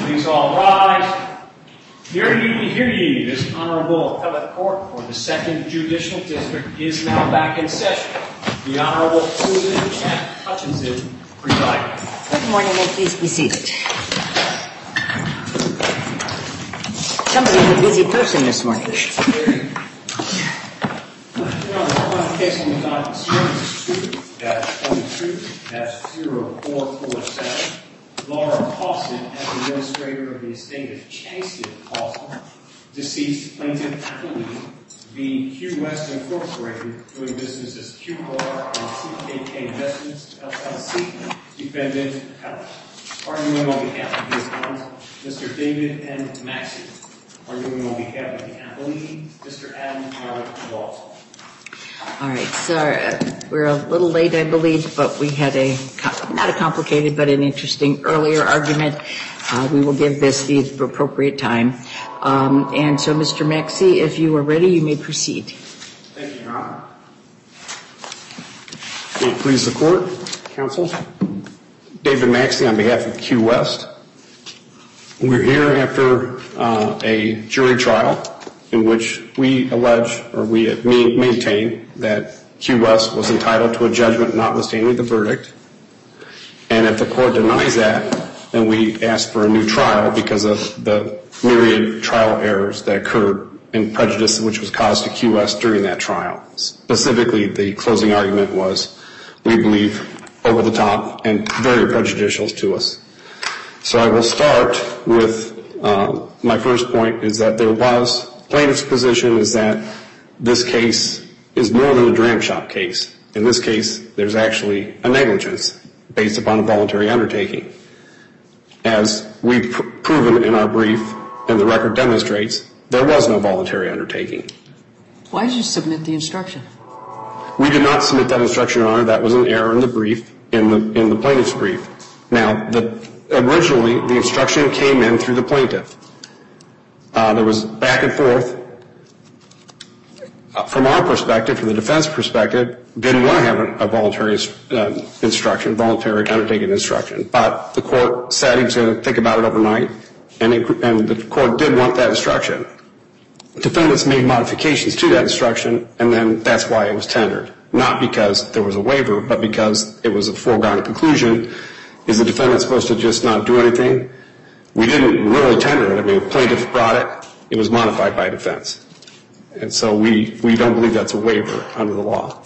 Please all rise. Hear ye, this Honorable Appellate Court for the 2nd Judicial District is now back in session. The Honorable Susan F. Hutchinson presiding. Good morning, and please be seated. Somebody's a busy person this morning. The case on the docket this morning is 2-22-0447. Laura Paulson, as administrator of the estate of Changston Paulson, deceased plaintiff appellee, v. Q West Incorporated, doing business as Q Bar and CKK Investments, LLC, defendant appellant. Arguing on behalf of the appellant, Mr. David N. Maxey. Arguing on behalf of the appellee, Mr. Adam Howard Walton. All right, so we're a little late, I believe, but we had not a complicated, but an interesting earlier argument. We will give this the appropriate time. And so, Mr. Maxey, if you are ready, you may proceed. Thank you, Your Honor. May it please the Court, Counsel. David Maxey on behalf of Q West. We're here after a jury trial in which we allege, or we maintain, that Q West was entitled to a judgment notwithstanding the verdict. And if the Court denies that, then we ask for a new trial because of the myriad trial errors that occurred and prejudice which was caused to Q West during that trial. Specifically, the closing argument was, we believe, over the top and very prejudicial to us. So I will start with my first point is that plaintiff's position is that this case is more than a dram shop case. In this case, there's actually a negligence based upon a voluntary undertaking. As we've proven in our brief, and the record demonstrates, there was no voluntary undertaking. Why did you submit the instruction? We did not submit that instruction, Your Honor. That was an error in the brief, in the plaintiff's brief. Now, originally, the instruction came in through the plaintiff. There was back and forth. From our perspective, from the defense perspective, didn't want to have a voluntary instruction, voluntary undertaking instruction. But the Court said he was going to think about it overnight, and the Court did want that instruction. Defendants made modifications to that instruction, and then that's why it was tendered. Not because there was a waiver, but because it was a foregone conclusion. Is the defendant supposed to just not do anything? We didn't really tender it. I mean, the plaintiff brought it. It was modified by defense. And so we don't believe that's a waiver under the law.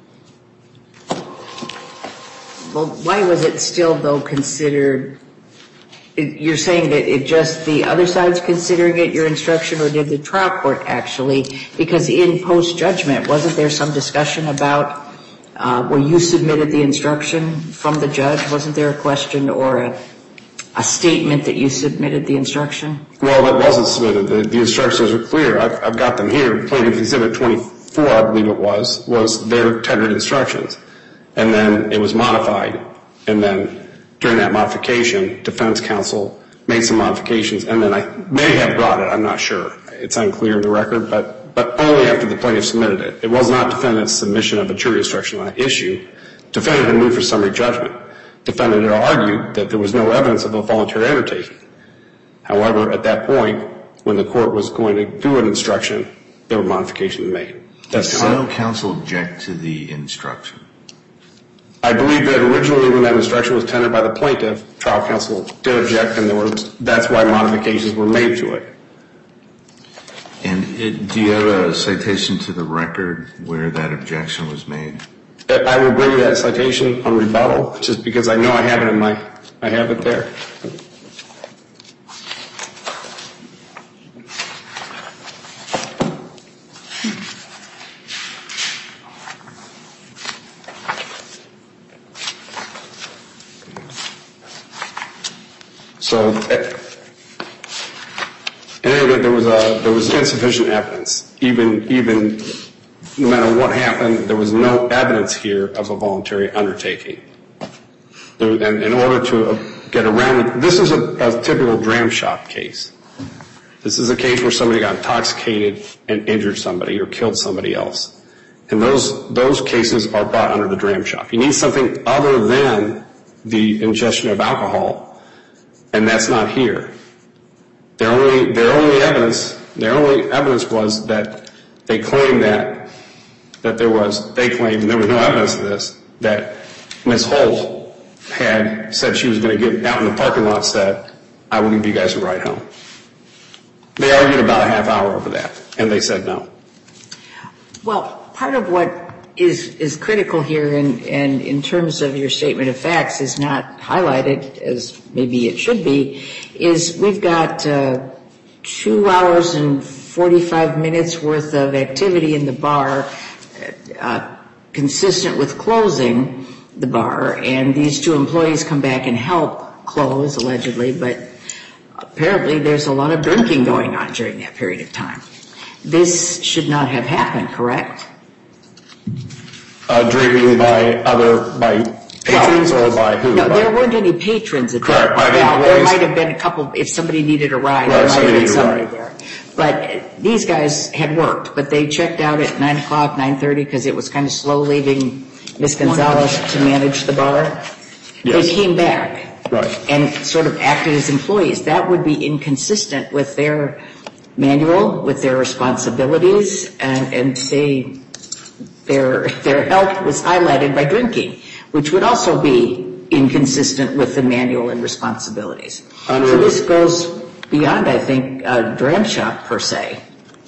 Well, why was it still, though, considered? You're saying that it just the other side's considering it your instruction, or did the trial court actually? Because in post-judgment, wasn't there some discussion about where you submitted the instruction from the judge? Wasn't there a question or a statement that you submitted the instruction? Well, it wasn't submitted. The instructions are clear. I've got them here. Plaintiff Exhibit 24, I believe it was their tendered instructions. And then it was modified. And then during that modification, defense counsel made some modifications. And then I may have brought it. I'm not sure. It's unclear in the record. But only after the plaintiff submitted it. It was not defendant's submission of a jury instruction on that issue. Defendant had moved for summary judgment. Defendant had argued that there was no evidence of a voluntary undertaking. However, at that point, when the court was going to do an instruction, there were modifications made. Did trial counsel object to the instruction? I believe that originally when that instruction was tendered by the plaintiff, trial counsel did object, and that's why modifications were made to it. And do you have a citation to the record where that objection was made? I will bring you that citation on rebuttal, just because I know I have it I have it there. So, anyway, there was insufficient evidence. Even no matter what happened, there was no evidence here of a voluntary undertaking. And in order to get around it, this is a typical dram shop case. This is a case where somebody got intoxicated and injured somebody or killed somebody else. And those cases are brought under the dram shop. You need something other than the ingestion of alcohol, and that's not here. Their only evidence was that they claimed they claimed, and there was no evidence of this, that Ms. Holt had said she was going to get out in the parking lot, said, I will give you guys a ride home. They argued about a half hour over that, and they said no. Well, part of what is critical here, and in terms of your statement of facts is not highlighted as maybe it should be, is we've got 2 hours and 45 minutes worth of activity in the bar consistent with closing the bar, and these two employees come back and help close, allegedly, but apparently there's a lot of drinking going on during that period of time. This should not have happened, correct? Drinking by patrons or by who? No, there weren't any patrons at Correct, by the well, there employees. might have been a couple, if somebody needed a ride, Right, there might have been somebody somebody there. But these guys had worked, but they checked out at 9 o'clock, 9:30, because it was kind of slow leaving Ms. Gonzalez to manage the bar. Yes. They came back Right. and sort of acted as employees. That would be inconsistent with their manual, with their responsibilities, and their help was highlighted by drinking, which would also be inconsistent with the manual and responsibilities. So this goes beyond, I think, a dram shop per se.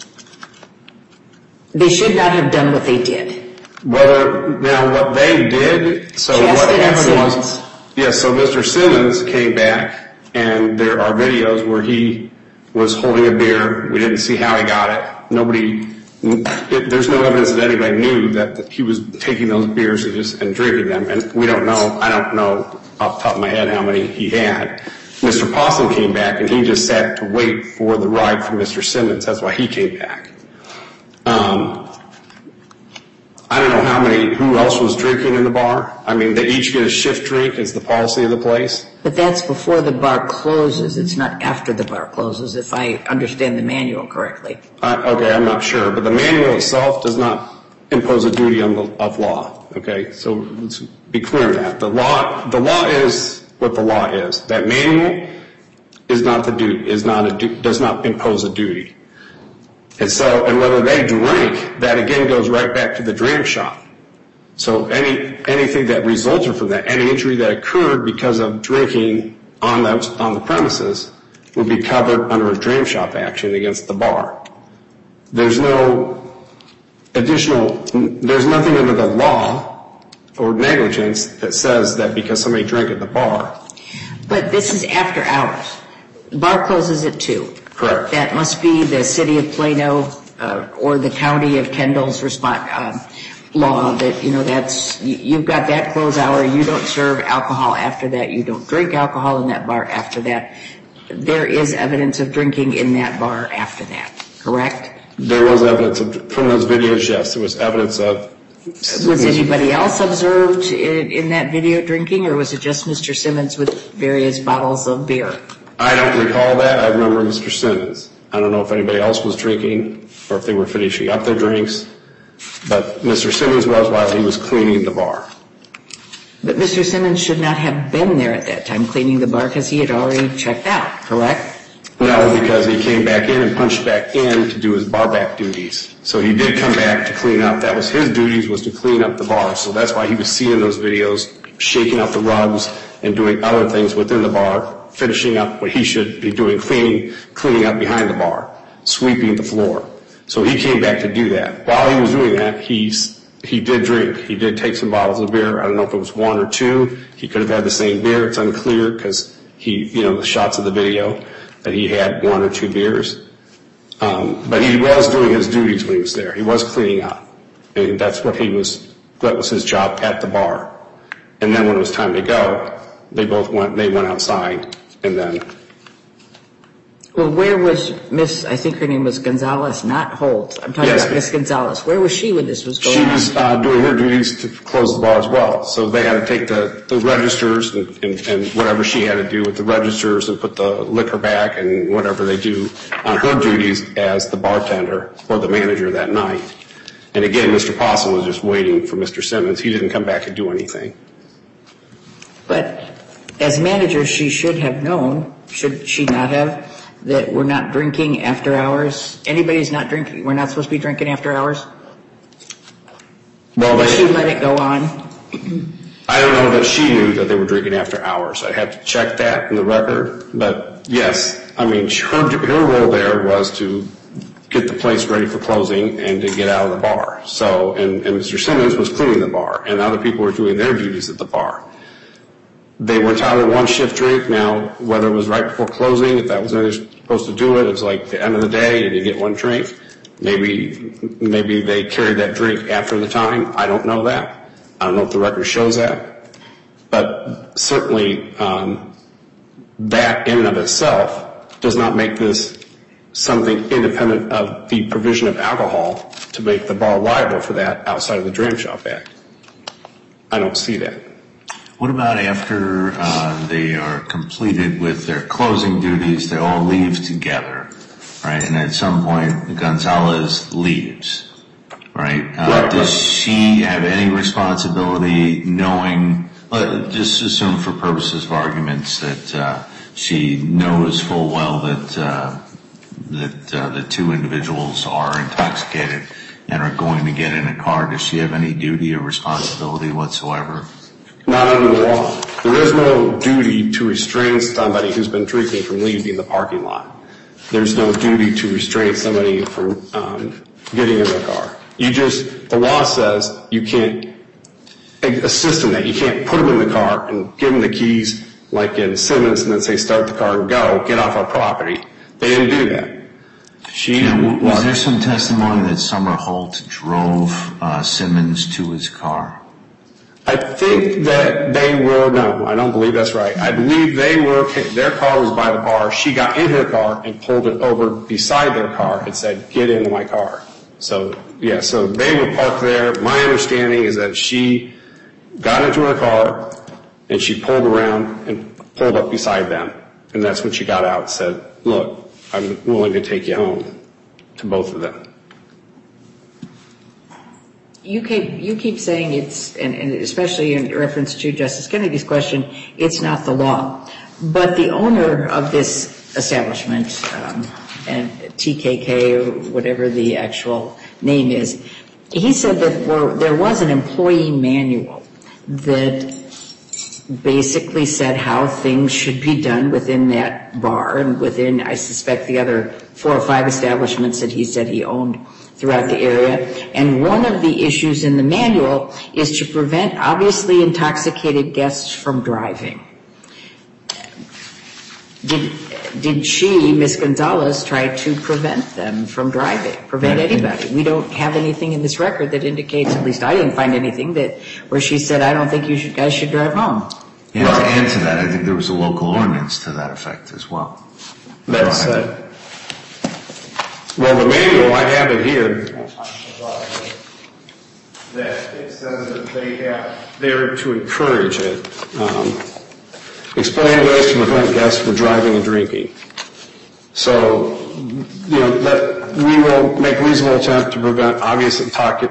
They should not have done what they did. What they did, so what happened was, yes, so Mr. Simmons came back, and there are videos where he was holding a beer. We didn't see how he got it. There's no evidence that anybody knew that he was taking those beers and drinking them, and we don't know. I don't know off the top of my head how many he had. Mr. Possum came back, and he just sat to wait for the ride from Mr. Simmons. That's why he came back. I don't know who else was drinking in the bar. I mean, they each get a shift drink is the policy of the place. But that's before the bar closes. It's not after the bar closes, if I understand the manual correctly. Okay, I'm not sure. But the manual itself does not impose a duty of law. Okay, so let's be clear on that. The law is what the law is. That manual is not the duty, does not impose a duty. And whether they drink, that again goes right back to the dram shop. So anything that resulted from that, any injury that occurred because of drinking on the premises would be covered under a dram shop action against the bar. There's nothing under the law or negligence that says that because somebody drank at the bar. But this is after hours. The bar closes at 2. Correct. That must be the city of Plano or the county of Kendall's law that, you've got that close hour, you don't serve alcohol after that, you don't drink alcohol in that bar after that. There is evidence of drinking in that bar after that, correct? There was evidence from those videos, yes. There was evidence of... Was anybody else observed in that video drinking, or was it just Mr. Simmons with various bottles of beer? I don't recall that. I remember Mr. Simmons. I don't know if anybody else was drinking or if they were finishing up their drinks. But Mr. Simmons was while he was cleaning the bar. But Mr. Simmons should not have been there at that time cleaning the bar because he had already checked out, correct? No, because he came back in and punched back in to do his bar back duties. So he did come back to clean up. That was his duties, was to clean up the bar. So that's why he was seeing those videos, shaking out the rugs and doing other things within the bar, finishing up what he should be doing, cleaning up behind the bar, sweeping the floor. So he came back to do that. While he was doing that, he did drink. He did take some bottles of beer. I don't know if it was 1 or 2. He could have had the same beer. It's unclear because the shots of the video that he had 1 or 2 beers. But he was doing his duties when he was there. He was cleaning up. And that was his job at the bar. And then when it was time to go, they went outside and then. Well, where was I think her name was Gonzalez, not Holt. I'm talking about Miss Gonzalez. Where was she when this was going on? She was doing her duties to close the bar as well. So they had to take the registers and whatever she had to do with the registers and put the liquor back and whatever they do on her duties as the bartender or the manager that night. And again, Mr. Possum was just waiting for Mr. Simmons. He didn't come back and do anything. But as manager, she should have known, should she not have, that we're not drinking after hours? Anybody's not drinking, we're not supposed to be drinking after hours? Well, She let it go on? I don't know that she knew that they were drinking after hours. I'd have to check that in the record. But yes, I mean, her role there was to get the place ready for closing and to get out of the bar. So, and Mr. Simmons was cleaning the bar, and other people were doing their duties at the bar. They were entitled to one shift drink. Now, whether it was right before closing, if that was when they were supposed to do it, it was like the end of the day and you get one drink. Maybe they carried that drink after the time. I don't know that. I don't know if the record shows that. But certainly that in and of itself does not make this something independent of the provision of alcohol to make the bar liable for that outside of the Dram Shop Act. I don't see that. What about after they are completed with their closing duties, they all leave together, right? And at some point, Gonzalez leaves, right? Does she have any responsibility knowing, just assume for purposes of arguments that she knows full well that the two individuals are intoxicated and are going to get in a car? Does she have any duty or responsibility whatsoever? Not under the law. There is no duty to restrain somebody who's been drinking from leaving the parking lot. There's no duty to restrain somebody from getting in their car. The law says you can't assist in that. You can't put them in the car and give them the keys like in Simmons and then say start the car and go, get off our property. They didn't do that. Was there some testimony that Summer Holt drove Simmons to his car? I think that no, I don't believe that's right. I believe their car was by the bar. She got in her car and pulled it over beside their car and said, get into my car. So they were parked there. My understanding is that she got into her car and she pulled around and pulled up beside them. And that's when she got out and said, look, I'm willing to take you home, to both of them. You keep saying it's, and especially in reference to Justice Kennedy's question, it's not the law. But the owner of this establishment, and TKK or whatever the actual name is, he said that there was an employee manual that basically said how things should be done within that bar and within, I suspect, the other 4 or 5 establishments that he said he owned throughout the area. And one of the issues in the manual is to prevent obviously intoxicated guests from driving. Did she, Ms. Gonzalez, try to prevent them from driving, prevent anybody? We don't have anything in this record that indicates, at least I didn't find anything, where she said, I don't think you guys should drive home. Yeah, to answer that, I think there was a local ordinance to that effect as well. That's well, the manual, I have it here, that it says that they're to encourage it. Explain ways to prevent guests from driving and drinking. So, that we will make reasonable attempt to prevent obviously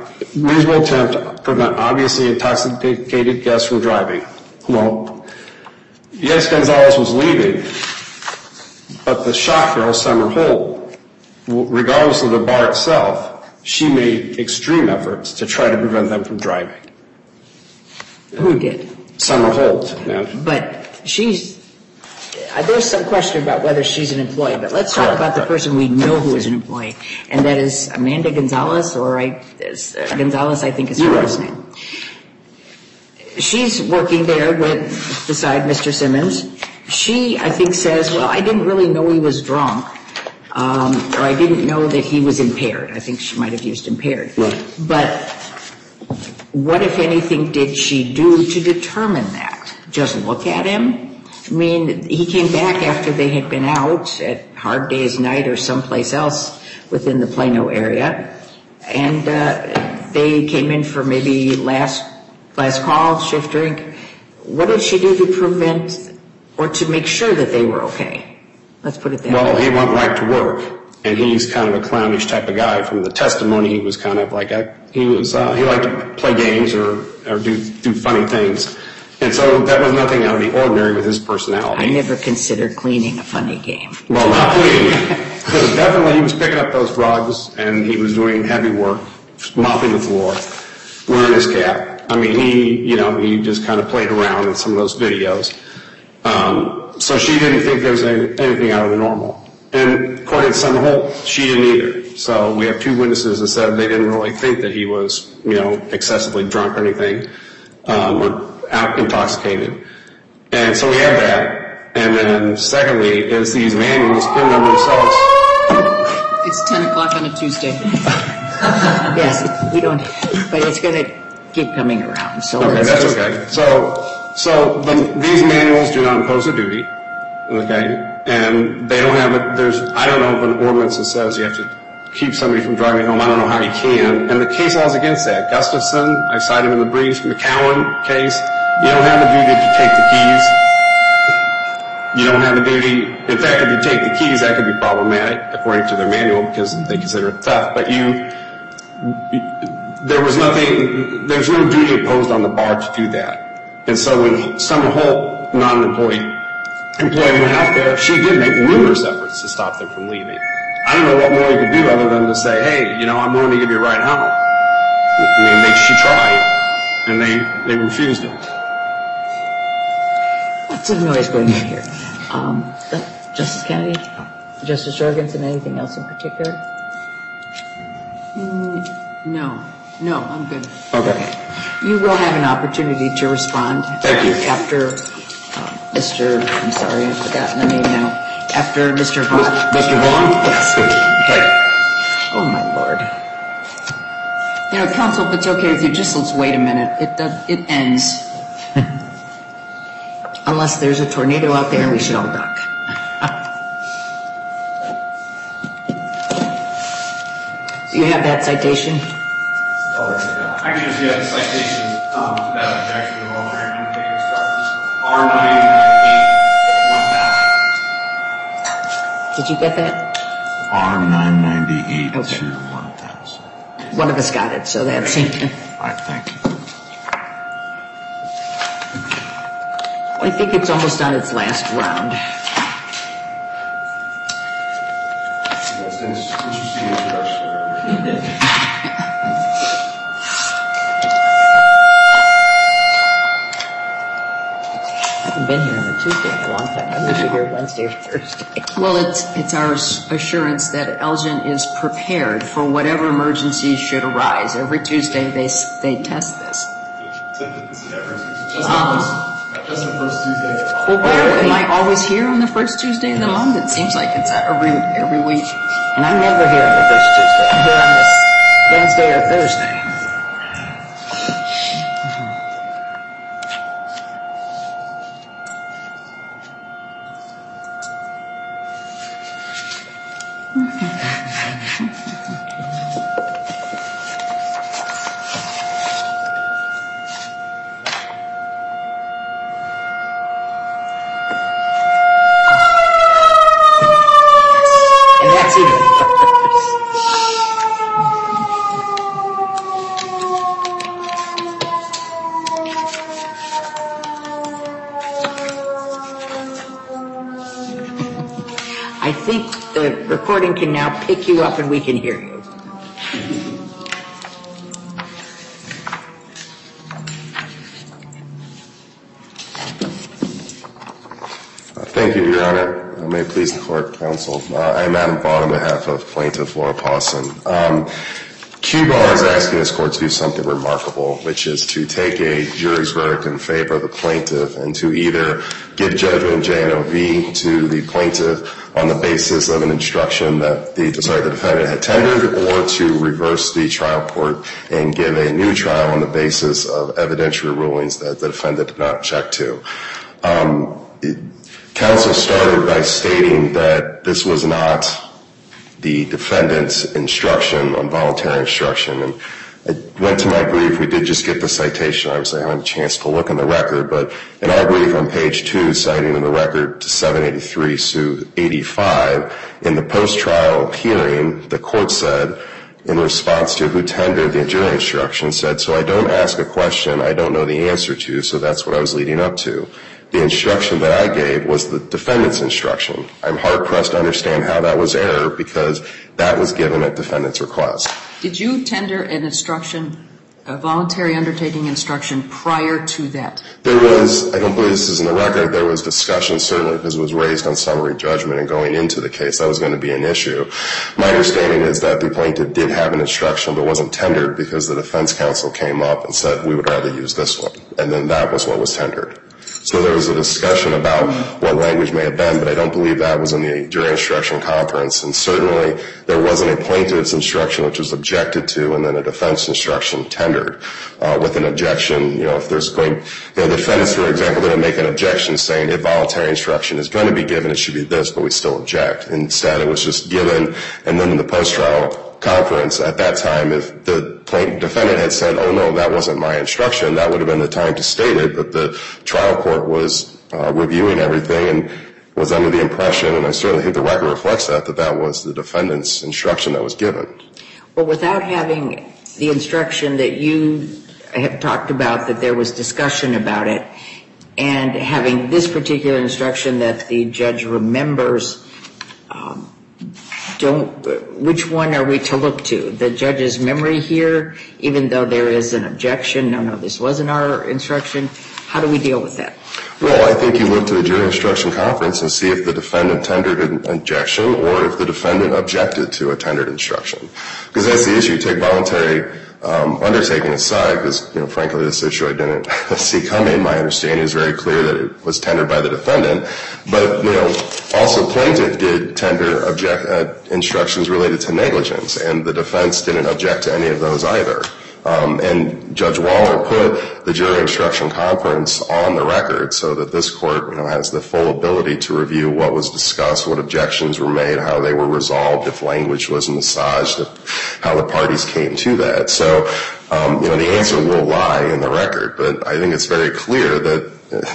intoxicated guests from driving. Well, yes, Gonzalez was leaving, but the shop girl, Summer Holt, regardless of the bar itself, she made extreme efforts to try to prevent them from driving. Who did? Summer Holt. Yeah. But there's some question about whether she's an employee, but let's talk about the person we know who is an employee, and that is Amanda Gonzalez, Gonzalez, I think is her first name. She's working there beside Mr. Simmons. She, I think, says, well, I didn't really know he was drunk, or I didn't know that he was impaired. I think she might have used impaired. Right. But what, if anything, did she do to determine that? Just look at him? I mean, he came back after they had been out at Hard Day's Night or someplace else within the Plano area, and they came in for maybe last call, shift drink. What did she do to prevent or to make sure that they were okay? Let's put it that way. Well, he went right to work, and he's kind of a clownish type of guy. From the testimony, he was kind of like he liked to play games or do funny things. And so that was nothing out of the ordinary with his personality. I never considered cleaning a funny game. Well, not cleaning. Definitely he was picking up those rugs and he was doing heavy work, mopping the floor, wearing his cap. I mean, he just kind of played around in some of those videos. So she didn't think there was anything out of the normal. And according to Summer Holt, she didn't either. So we have two witnesses that said they didn't really think that he was, excessively drunk or anything, or intoxicated. And so we have that. And then secondly is these manuals in and of themselves. It's 10 o'clock on a Tuesday. Yes, we don't, but it's going to keep coming around. So okay, that's okay. So these manuals do not impose a duty, okay? And they don't have I don't know of an ordinance that says you have to keep somebody from driving home. I don't know how you can. And the case law is against that. Gustafson, I cite him in the briefs, McCowan case, you don't have the duty to take the keys. You don't have the duty. In fact, if you take the keys, that could be problematic according to their manual because they consider it theft. But there's no duty imposed on the bar to do that. And so when Summer Holt, non-employee went out there, she did make numerous efforts to stop them from leaving. I don't know what more you could do other than to say, hey, I'm willing to give you a ride home. I mean, she tried, and they refused it. Lots of noise going on here. Justice Kennedy? Justice Jorgensen, anything else in particular? No, I'm good. Okay. You will have an opportunity to respond. Thank you. After I'm sorry, I've forgotten the name now. After Mr. Vaughn. Mr. Vaughn? Yes. Okay. Oh, my Lord. Counsel, if it's okay with you, just let's wait a minute. It ends. Unless there's a tornado out there and we should all duck. You have that citation? I can just get the citation to that objection of alternate undertaking instructions. R998-1000. Did you get that? R998 Okay. to 1000. One of us got it, so that's it. All right, thank you. I think it's almost on its last round. That's an interesting introduction. I haven't been here on a Tuesday in a long time. I'm usually here Wednesday or Thursday. Well, it's our assurance that Elgin is prepared for whatever emergencies should arise. Every Tuesday they test this. Just the first Tuesday. Well, am I always here on the first Tuesday of the month? It seems like it's every week. And I'm never here on the first Tuesday. I'm here on this Wednesday or Thursday. And that's even worse. I think the recording can now pick you up and we can hear you. Thank you, Your Honor. May it please the court, counsel. I am Adam Vaughn on behalf of Plaintiff Laura Pawson. Q-Bar is asking this court to do something remarkable, which is to take a jury's verdict in favor of the plaintiff and to either give judgment J&OV to the plaintiff on the basis of an instruction that the defendant had tendered, or to reverse the trial court and give a new trial on the basis of evidentiary rulings that the defendant did not object to. Counsel started by stating that this was not the defendant's instruction on voluntary instruction. And I went to my brief. We did just get the citation. Obviously, I haven't had a chance to look in the record. But in our brief on page 2, citing in the record to 783 to 85, in the post-trial hearing, the court said, in response to who tendered the jury instruction, said, so I don't ask a question I don't know the answer to, so that's what I was leading up to. The instruction that I gave was the defendant's instruction. I'm hard-pressed to understand how that was error because that was given at defendant's request. Did you tender an instruction, a voluntary undertaking instruction, prior to that? There was, I don't believe this is in the record, there was discussion certainly because it was raised on summary judgment and going into the case that was going to be an issue. My understanding is that the plaintiff did have an instruction but wasn't tendered because the defense counsel came up and said we would rather use this one. And then that was what was tendered. So there was a discussion about what language may have been, but I don't believe that was in the jury instruction conference. And certainly there wasn't a plaintiff's instruction which was objected to and then a defense instruction tendered with an objection. You know, if there's going, the defendants, for example, didn't make an objection saying if voluntary instruction is going to be given, it should be this, but we still object. Instead, it was just given, and then in the post-trial conference at that time, if the defendant had said, oh no, that wasn't my instruction, that would have been the time to state it, but the trial court was reviewing everything and was under the impression, and I certainly think the record reflects that that was the defendant's instruction that was given. Well, without having the instruction that you have talked about, that there was discussion about it, and having this particular instruction that the judge remembers, which one are we to look to? The judge's memory here, even though there is an objection, no, this wasn't our instruction, how do we deal with that? Well, I think you look to the jury instruction conference and see if the defendant tendered an objection or if the defendant objected to a tendered instruction. Because that's the issue. Take voluntary undertaking aside, because, you know, frankly, this issue I didn't see coming. My understanding is very clear that it was tendered by the defendant. But, you know, also plaintiff did tender instructions related to negligence, and the defense didn't object to any of those either. And Judge Waller put the jury instruction conference on the record so that this court, you know, has the full ability to review what was discussed, what objections were made, how they were resolved, if language was massaged, how the parties came to that. So, you know, the answer will lie in the record, but I think it's very clear that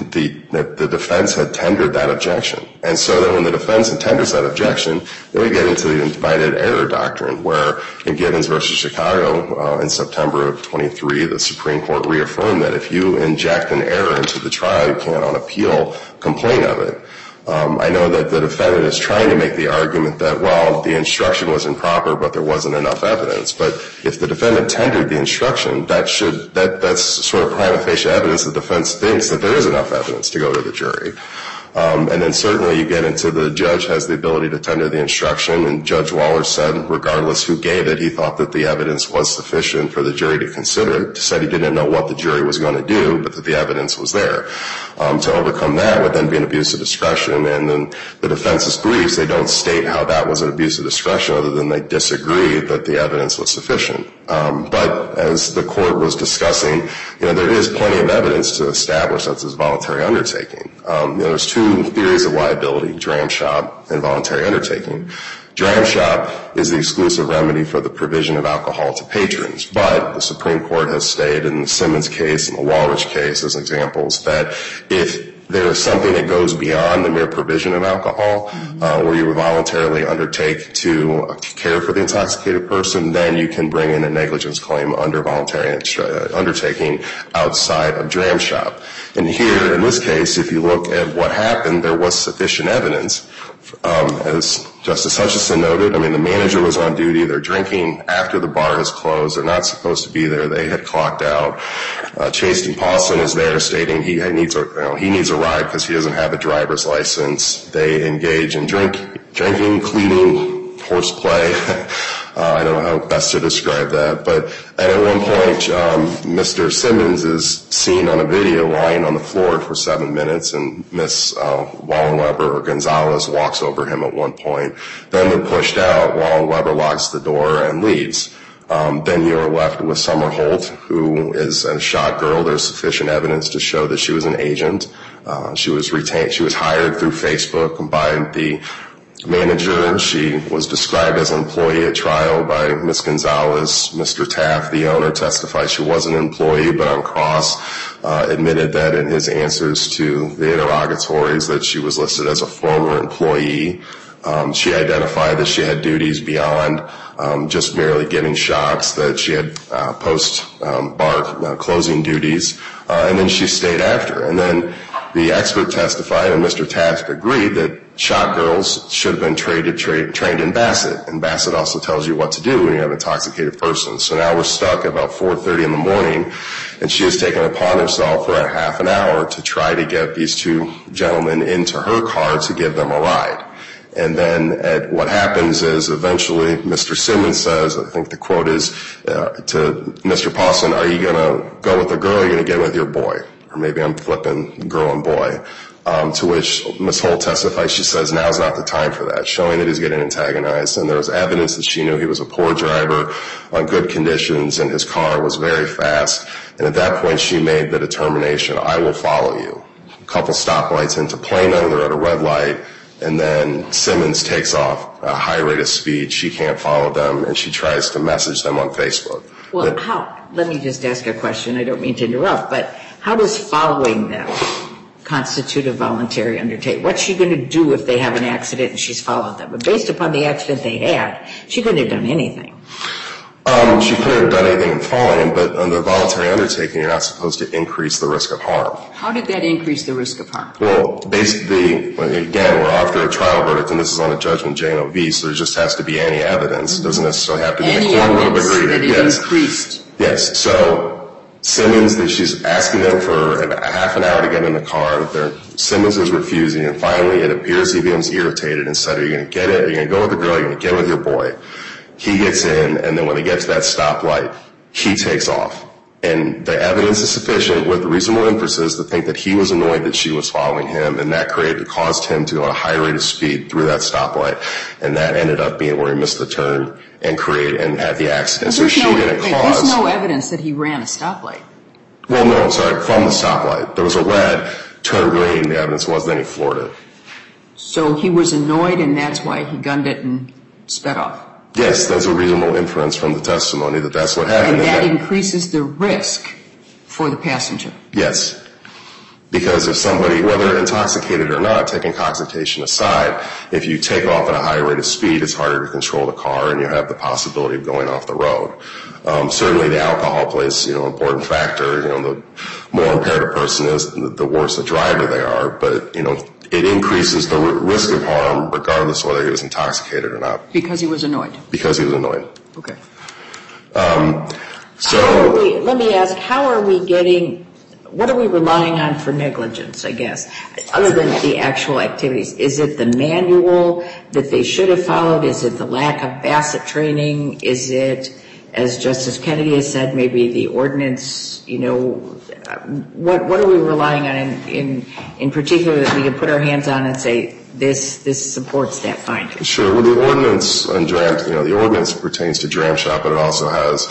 the defense had tendered that objection. And so then when the defense tenders that objection, then we get into the invited error doctrine, where in Gibbons v. Chicago in September of 23, the Supreme Court reaffirmed that if you inject an error into the trial, you can't on appeal complain of it. I know that the defendant is trying to make the argument that, well, the instruction was improper, but there wasn't enough evidence. But if the defendant tendered the instruction, that's sort of prima facie evidence the defense thinks that there is enough evidence to go to the jury. And then certainly you get into the judge has the ability to tender the instruction, and Judge Waller said, regardless who gave it, he thought that the evidence was sufficient for the jury to consider it. He said he didn't know what the jury was going to do, but that the evidence was there. To overcome that would then be an abuse of discretion, and then the defense's briefs, they don't state how that was an abuse of discretion other than they disagree that the evidence was sufficient. But as the court was discussing, you know, there is plenty of evidence to establish that's a voluntary undertaking. You know, there's two theories of liability, dram shop and voluntary undertaking. Dram shop is the exclusive remedy for the provision of alcohol to patrons, but the Supreme Court has stated in the Simmons case and the Walrich case as examples that if there is something that goes beyond the mere provision of alcohol, where you voluntarily undertake to care for the intoxicated person, then you can bring in a negligence claim under voluntary undertaking outside of dram shop. And here, in this case, if you look at what happened, there was sufficient evidence. As Justice Hutchison noted, I mean, the manager was on duty. They're drinking after the bar is closed. They're not supposed to be there. They had clocked out. Chaston Paulson is there stating he needs a ride because he doesn't have a driver's license. They engage in drinking, cleaning, horseplay. I don't know how best to describe that. But at one point, Mr. Simmons is seen on a video lying on the floor for 7 minutes, and Miss Wallenweber or Gonzalez walks over him at one point. Then they're pushed out. Wallenweber locks the door and leaves. Then you're left with Summer Holt, who is a shot girl. There's sufficient evidence to show that she was an agent. She was retained. She was hired through Facebook by the manager. She was described as an employee at trial by Miss Gonzalez. Mr. Taft, the owner, testified she was an employee, but on cross admitted that in his answers to the interrogatories that she was listed as a former employee. She identified that she had duties beyond just merely getting shots, that she had post-bar closing duties, and then she stayed after. And then the expert testified, and Mr. Taft agreed, that shot girls should have been trained in Bassett. And Bassett also tells you what to do when you have an intoxicated person. So now we're stuck at about 4:30 in the morning, and she has taken it upon herself for a half an hour to try to get these two gentlemen into her car to give them a ride. And then what happens is eventually Mr. Simmons says, I think the quote is to Mr. Pawson, are you going to go with the girl or are you going to get with your boy? Or maybe I'm flipping girl and boy. To which Ms. Holt testifies, she says, now's not the time for that, showing that he's getting antagonized. And there was evidence that she knew he was a poor driver on good conditions and his car was very fast. And at that point she made the determination, I will follow you. A couple stoplights into Plano, they're at a red light. And then Simmons takes off at a high rate of speed. She can't follow them, and she tries to message them on Facebook. Well, let me just ask a question. I don't mean to interrupt, but how does following them constitute a voluntary undertaking? What's she going to do if they have an accident and she's followed them? But based upon the accident they had, she couldn't have done anything. She couldn't have done anything in following, but under voluntary undertaking, you're not supposed to increase the risk of harm. How did that increase the risk of harm? Well, basically, again, we're after a trial verdict, and this is on a judgment J&OV, so there just has to be any evidence. It doesn't necessarily have to be any the court would have evidence agreed. That it increased. Yes. So Simmons, she's asking them for a half an hour to get in the car. Simmons is refusing, and finally it appears he becomes irritated and said, are you going to get it? Are you going to go with the girl? Are you going to get with your boy? He gets in, and then when they get to that stoplight, he takes off. And the evidence is sufficient with reasonable inferences to think that he was annoyed that she was following him, and that caused him to go at a high rate of speed through that stoplight. And that ended up being where he missed the turn and had the accident. So she didn't cause. There's no evidence that he ran a stoplight. Well, no, I'm sorry, from the stoplight. There was a red, turned green, the evidence was, then he floored it. So he was annoyed, and that's why he gunned it and sped off. Yes, that's a reasonable inference from the testimony that that's what happened. And that increases the risk for the passenger. Yes. Because if somebody, whether intoxicated or not, take intoxication aside, if you take off at a high rate of speed, it's harder to control the car and you have the possibility of going off the road. Certainly the alcohol plays, an important factor. The more impaired a person is, the worse a driver they are. But, it increases the risk of harm regardless of whether he was intoxicated or not. Because he was annoyed. Because he was annoyed. Okay. Let me ask, what are we relying on for negligence, I guess, other than the actual activities? Is it the manual that they should have followed? Is it the lack of Bassett training? Is it, as Justice Kennedy has said, maybe the ordinance, what are we relying on in particular that we can put our hands on and say, this supports that finding? Sure. Well, the ordinance on the ordinance pertains to dram shop, but it also has,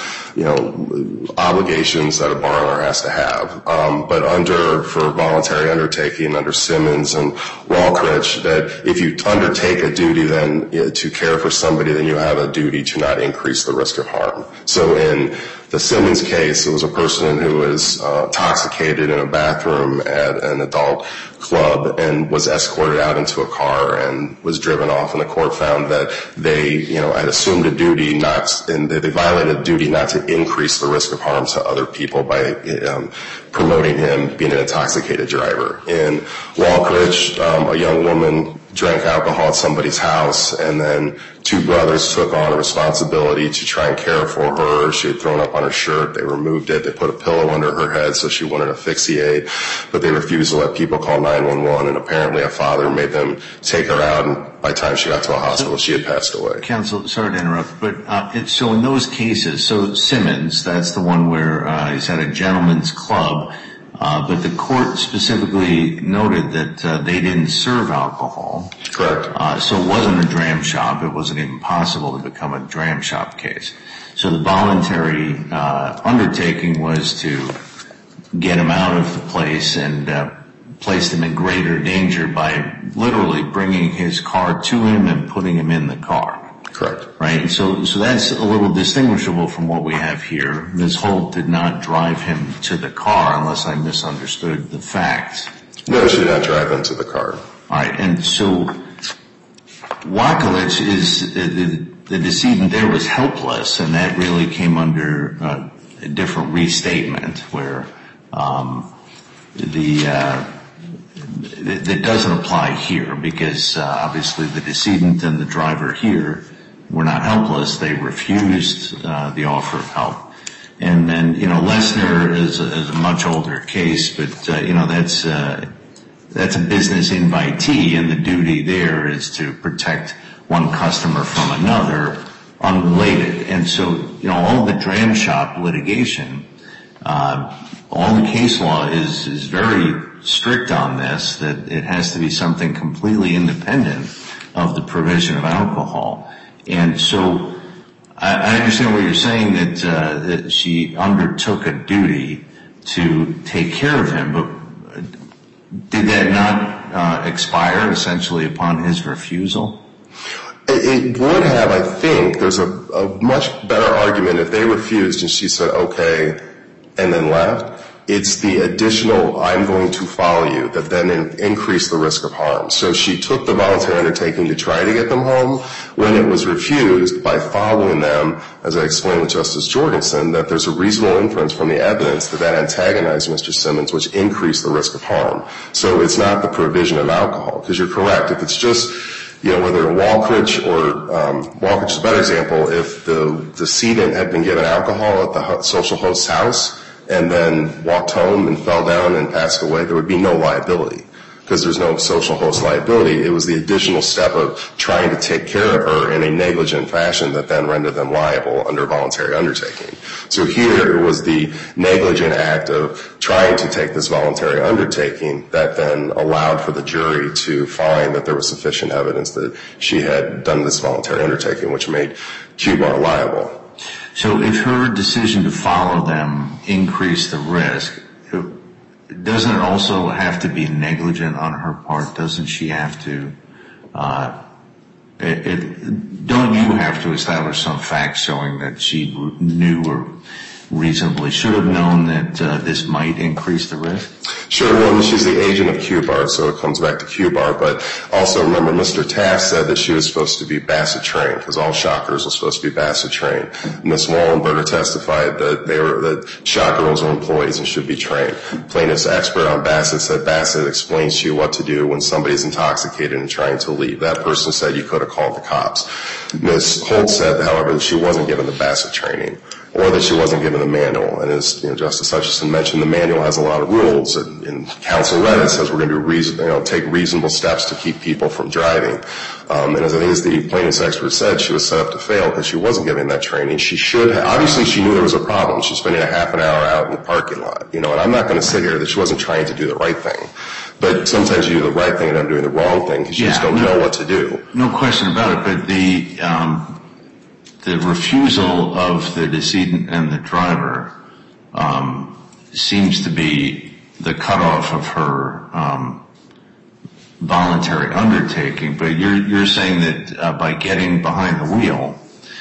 obligations that a bar owner has to have. But for voluntary undertaking under Simmons and Walkridge, that if you undertake a duty then to care for somebody, then you have a duty to not increase the risk of harm. So in the Simmons case, it was a person who was intoxicated in a bathroom at an adult club and was escorted out into a car and was driven off, and the court found that they, had assumed a duty and they violated a duty not to increase the risk of harm to other people by promoting him being an intoxicated driver. In Walkridge, a young woman drank alcohol at somebody's house, and then two brothers took on a responsibility to try and care for her. She had thrown up on her shirt. They removed it. They put a pillow under her head so she wouldn't asphyxiate, but they refused to let people call 911, and apparently a father made them take her out, and by the time she got to a hospital, she had passed away. Counsel, sorry to interrupt, but so in those cases, so Simmons, that's the one where he's at a gentleman's club, but the court specifically noted that they didn't serve alcohol. Correct. So it wasn't a dram shop. It wasn't even possible to become a dram shop case. So the voluntary undertaking was to get him out of the place and place him in greater danger by literally bringing his car to him and putting him in the car. Correct. Right? And so that's a little distinguishable from what we have here. Ms. Holt did not drive him to the car unless I misunderstood the facts. No, she did not drive him to the car. All right. And so Walkridge the decedent there was helpless, and that really came under a different restatement where that doesn't apply here because obviously the decedent and the driver here were not helpless. They refused the offer of help. And then, Lesnar is a much older case, but, that's a business invitee, and the duty there is to protect one customer from another, unrelated. And so, all the dram shop litigation, all the case law is very strict on this, that it has to be something completely independent of the provision of alcohol. And so I understand what you're saying, that she undertook a duty to take care of him, but did that not expire essentially upon his refusal? It would have, I think. There's a much better argument if they refused and she said, okay, and then left. It's the additional, I'm going to follow you, that then increased the risk of harm. So she took the voluntary undertaking to try to get them home. When it was refused, by following them, as I explained with Justice Jorgensen, that there's a reasonable inference from the evidence that antagonized Mr. Simmons, which increased the risk of harm. So it's not the provision of alcohol, because you're correct. If it's just, whether Walkridge or Walkridge is a better example, if the decedent had been given alcohol at the social host's house and then walked home and fell down and passed away, there would be no liability because there's no social host liability. It was the additional step of trying to take care of her in a negligent fashion that then rendered them liable under voluntary undertaking. So here it was the negligent act of trying to take this voluntary undertaking that then allowed for the jury to find that there was sufficient evidence that she had done this voluntary undertaking, which made Q-Bar liable. So if her decision to follow them increased the risk, doesn't it also have to be negligent on her part? Doesn't she have to, don't you have to establish some facts showing that she knew or reasonably should have known that this might increase the risk? Sure. Well, she's the agent of Q-Bar, so it comes back to Q-Bar. But also remember, Mr. Taft said that she was supposed to be Bassett trained because all shockers were supposed to be Bassett trained. Ms. Wallenberger testified that shock girls are employees and should be trained. Plaintiff's expert on Bassett said Bassett explains to you what to do when somebody's intoxicated and trying to leave. That person said you could have called the cops. Ms. Holt said, however, that she wasn't given the Bassett training or that she wasn't given the manual. And as Justice Hutchison mentioned, the manual has a lot of rules. And counsel read it, says we're going to take reasonable steps to keep people from driving. And as I think as the plaintiff's expert said, she was set up to fail because she wasn't given that training. She should have. Obviously, she knew there was a problem. She's spending a half an hour out in the parking lot. And I'm not going to sit here that she wasn't trying to do the right thing. But sometimes you do the right thing and I'm doing the wrong thing because you just don't know what to do. No question about it. But the refusal of the decedent and the driver seems to be the cutoff of her voluntary undertaking. But you're saying that by getting behind the wheel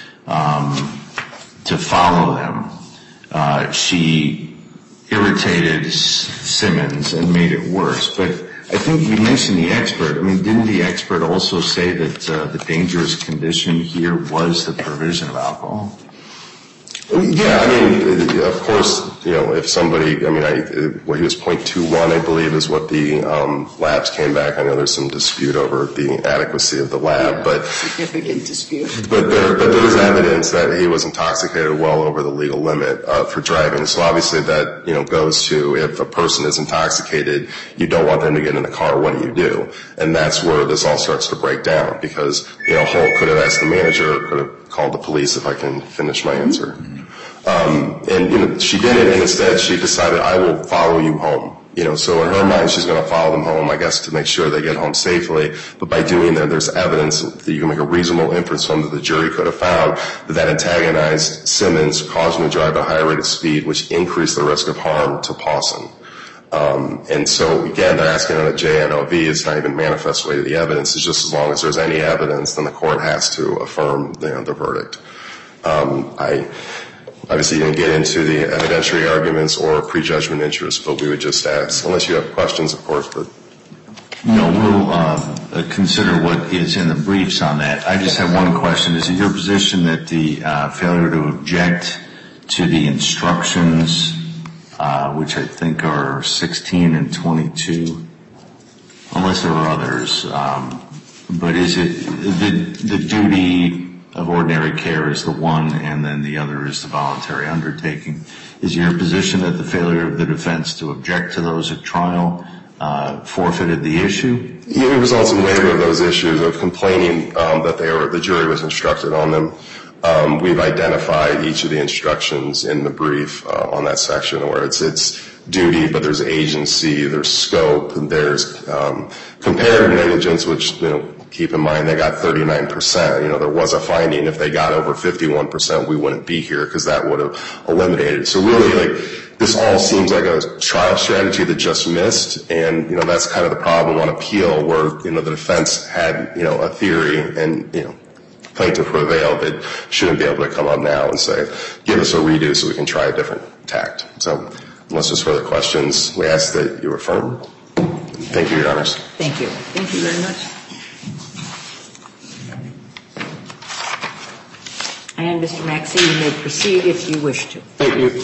to follow them, she irritated Simmons and made it worse. But I think you mentioned the expert. I mean, didn't the expert also say that the dangerous condition here was the provision of alcohol? Yeah, I mean, of course, if somebody, what he was 0.21, I believe, is what the labs came back. I know there's some dispute over the adequacy of the lab, but significant dispute. But there is evidence that he was intoxicated well over the legal limit for driving. So obviously that goes to if a person is intoxicated, you don't want them to get in the car. What do? And that's where this all starts to break down because Holt could have asked the manager, could have called the police if I can finish my answer. And she didn't, and instead she decided, I will follow you home. So in her mind, she's going to follow them home, I guess, to make sure they get home safely. But by doing that, there's evidence that you can make a reasonable inference from that the jury could have found that antagonized Simmons, caused him to drive at a high rate of speed, which increased the risk of harm to Pawson. And so, again, they're asking on a JNOV. It's not even manifest way to the evidence. It's just as long as there's any evidence, then the court has to affirm the verdict. I obviously didn't get into the evidentiary arguments or prejudgment interest, but we would just ask, unless you have questions, of course. But we'll consider what is in the briefs on that. I just have one question. Is it your position that the failure to object to the instructions, which I think are 16 and 22, unless there are others, but is it the duty of ordinary care is the one and then the other is the voluntary undertaking? Is your position that the failure of the defense to object to those at trial forfeited the issue? It results in waiver of those issues of complaining that the jury was instructed on them. We've identified each of the instructions in the brief on that section where it's duty, but there's agency, there's scope, and there's comparative negligence, which, keep in mind they got 39%. There was a finding if they got over 51%, we wouldn't be here because that would have eliminated it. So really, this all seems like a trial strategy that just missed, and that's kind of the problem on appeal where the defense had a theory and plaintiff prevailed. It shouldn't be able to come up now and say, give us a redo so we can try a different tact. So unless there's further questions, we ask that you affirm. Thank you, Your Honors. Thank you. Thank you very much. And Mr. Maxey, you may proceed if you wish to. Thank you.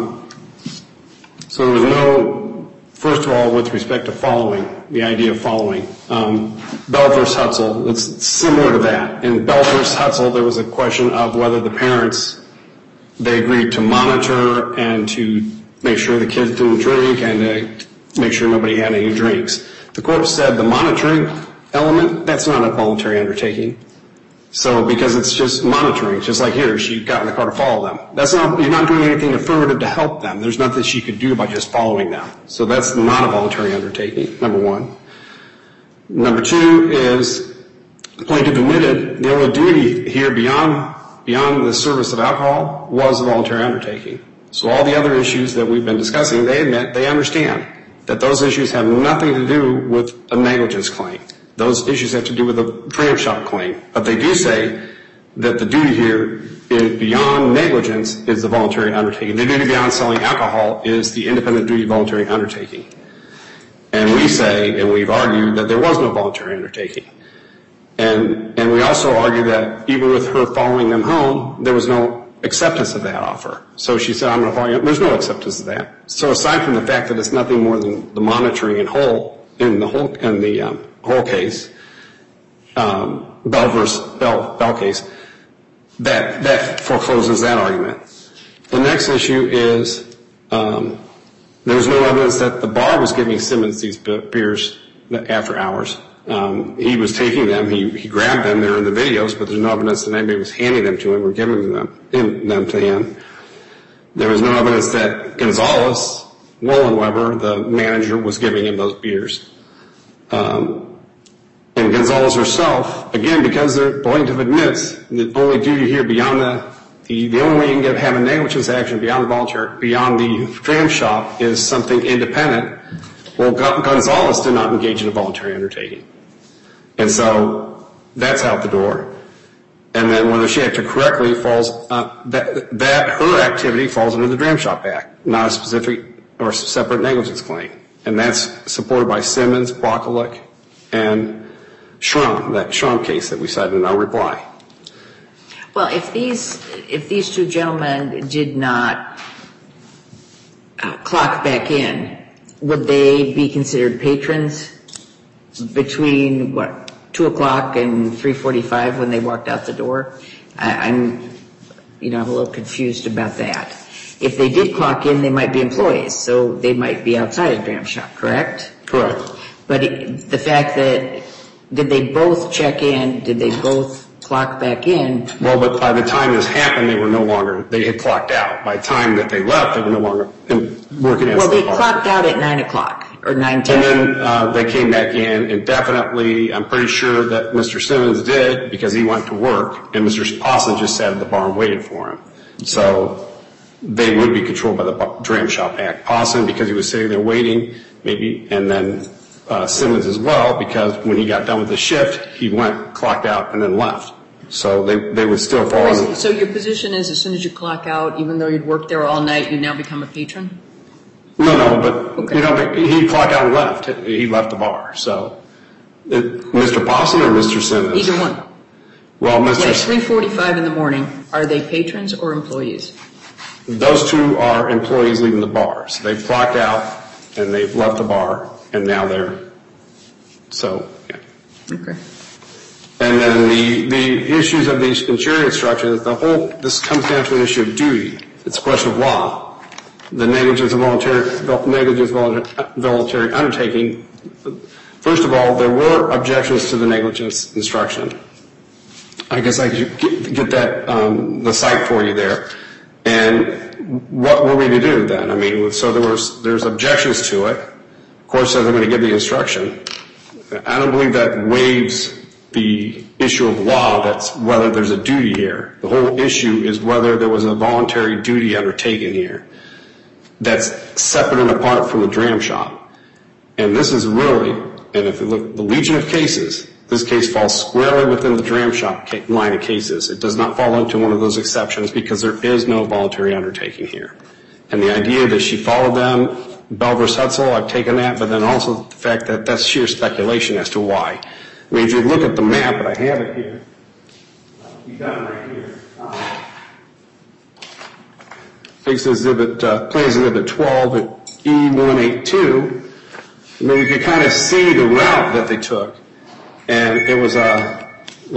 So there was first of all, with respect to following, the idea of following, Bell v. Hutzel, it's similar to that. In Bell v. Hutzel, there was a question of whether the parents, they agreed to monitor and to make sure the kids didn't drink and to make sure nobody had any drinks. The court said the monitoring element, that's not a voluntary undertaking. So because it's just monitoring, just like here, she got in the car to follow them. You're not doing anything affirmative to help them. There's nothing she could do by just following them. So that's not a voluntary undertaking, number one. Number two is the plaintiff admitted the only duty here beyond the service of alcohol was a voluntary undertaking. So all the other issues that we've been discussing, they admit, they understand that those issues have nothing to do with a negligence claim. Those issues have to do with a dram shop claim. But they do say that the duty here is beyond negligence is the voluntary undertaking. The duty beyond selling alcohol is the independent duty voluntary undertaking. And we say, and we've argued, that there was no voluntary undertaking. And we also argue that even with her following them home, there was no acceptance of that offer. So she said, I'm going to follow you. There's no acceptance of that. So aside from the fact that it's nothing more than the monitoring in the whole case, Bell case, that forecloses that argument. The next issue is there was no evidence that the bar was giving Simmons these beers after hours. He was taking them. He grabbed them. They're in the videos, but there's no evidence that anybody was handing them to him or giving them to him. There was no evidence that Gonzalez, Wollenweber, the manager, was giving him those beers. And Gonzalez herself, again, because the plaintiff admits the only duty here beyond the only way you can have a negligence action beyond the dram shop is something independent. Well, Gonzalez did not engage in a voluntary undertaking. And so that's out the door. And then whether she acted correctly falls, that her activity falls under the Dram Shop Act, not a specific or separate negligence claim. And that's supported by Simmons, Brocolick, and Schramm, that Schramm case that we cited in our reply. Well, if these two gentlemen did not clock back in, would they be considered patrons between, 2 o'clock and 3:45 when they walked out the door? I'm a little confused about that. If they did clock in, they might be employees, so they might be outside a dram shop, correct? Correct. But the fact that, did they both check in, did they both clock back in? Well, but by the time this happened, they had clocked out. By the time that they left, they were no longer working as the bar. Well, they clocked out at 9 o'clock or 9:10. And then they came back in, and definitely, I'm pretty sure that Mr. Simmons did because he went to work, and Mr. Pawson just sat at the bar and waited for him. So they would be controlled by the Dram Shop Act. Pawson, because he was sitting there waiting, maybe, and then Simmons as well, because when he got done with the shift, he went, clocked out, and then left. So they would still fall under. So your position is as soon as you clock out, even though you'd worked there all night, you now become a patron? No, but okay. He clocked out and left. He left the bar. So Mr. Posson or Mr. Simmons? Either one. Well, Yeah, 3:45 in the morning. Are they patrons or employees? Those two are employees leaving the bar. So they've clocked out and they've left the bar, and now they're, so, yeah. Okay. And then the issues of these jury instructions, this comes down to an issue of duty. It's a question of law. The negligence of voluntary undertaking. First of all, there were objections to the negligence instruction. I guess I could get that, the cite for you there. And what were we to do then? I mean, so there's objections to it. Of course, they're going to give the instruction. I don't believe that waives the issue of law, that's whether there's a duty here. The whole issue is whether there was a voluntary duty undertaken here that's separate and apart from the dram shop. And this is really, and if you look at the legion of cases, this case falls squarely within the dram shop line of cases. It does not fall into one of those exceptions because there is no voluntary undertaking here. And the idea that she followed them, Bell v. Hutzel, I've taken that, but then also the fact that that's sheer speculation as to why. I mean, if you look at the map, and I have it here, you've got it right here. Plans Exhibit 12 at E182. I mean, you can kind of see the route that they took. And it was a,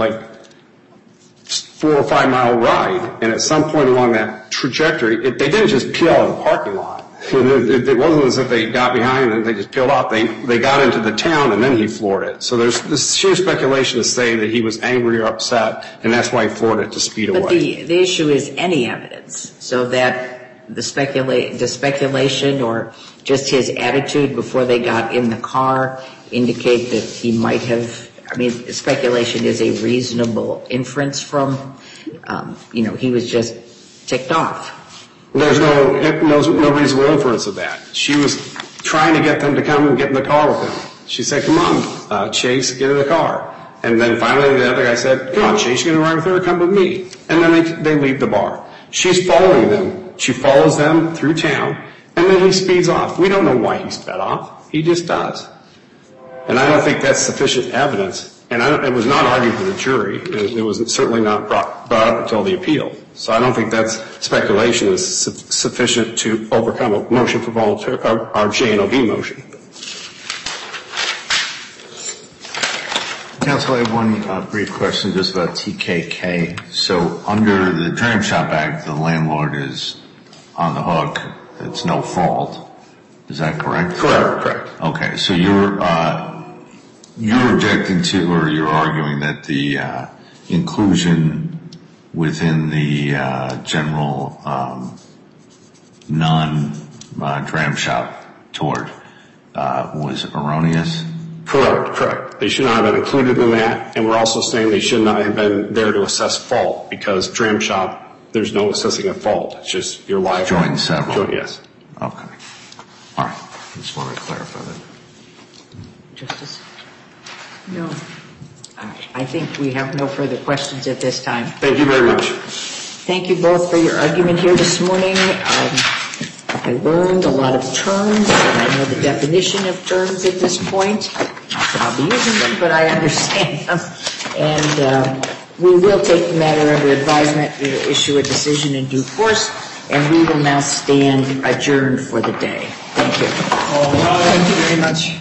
4 or 5 mile ride. And at some point along that trajectory, they didn't just peel out of the parking lot. It wasn't as if they got behind and they just peeled off. They got into the town and then he floored it. So there's this sheer speculation to say that he was angry or upset, and that's why he floored it to speed away. But the issue is any evidence, so that the speculation or just his attitude before they got in the car indicate that he might have, I mean, speculation is a reasonable inference from, he was just ticked off. There's no reasonable inference of that. She was trying to get them to come and get in the car with him. She said, come on, Chase, get in the car. And then finally the other guy said, come on, Chase, you're going to ride with her, come with me. And then they leave the bar. She's following them. She follows them through town, and then he speeds off. We don't know why he sped off. He just does. And I don't think that's sufficient evidence. And it was not argued to the jury. It was certainly not brought up until the appeal. So I don't think that speculation is sufficient to overcome a motion for voluntary, our J&OB motion. Counsel, I have one brief question just about TKK. So under the Dram Shop Act, the landlord is on the hook. It's no fault. Is that correct? Correct. Okay, so you're objecting to, or you're arguing that the inclusion within the general non-dram shop tort was erroneous? Correct. They should not have been included in that, and we're also saying they should not have been there to assess fault, because dram shop, there's no assessing of fault. It's just your life. Joint several. Yes. Okay. All right. Just want to clarify that. Justice? No. I think we have no further questions at this time. Thank you very much. Thank you both for your argument here this morning. I learned a lot of terms, and I know the definition of terms at this point. I'll be using them, but I understand them. And we will take the matter under advisement. We will issue a decision in due course, and we will now stand adjourned for the day. Thank you. Thank you very much.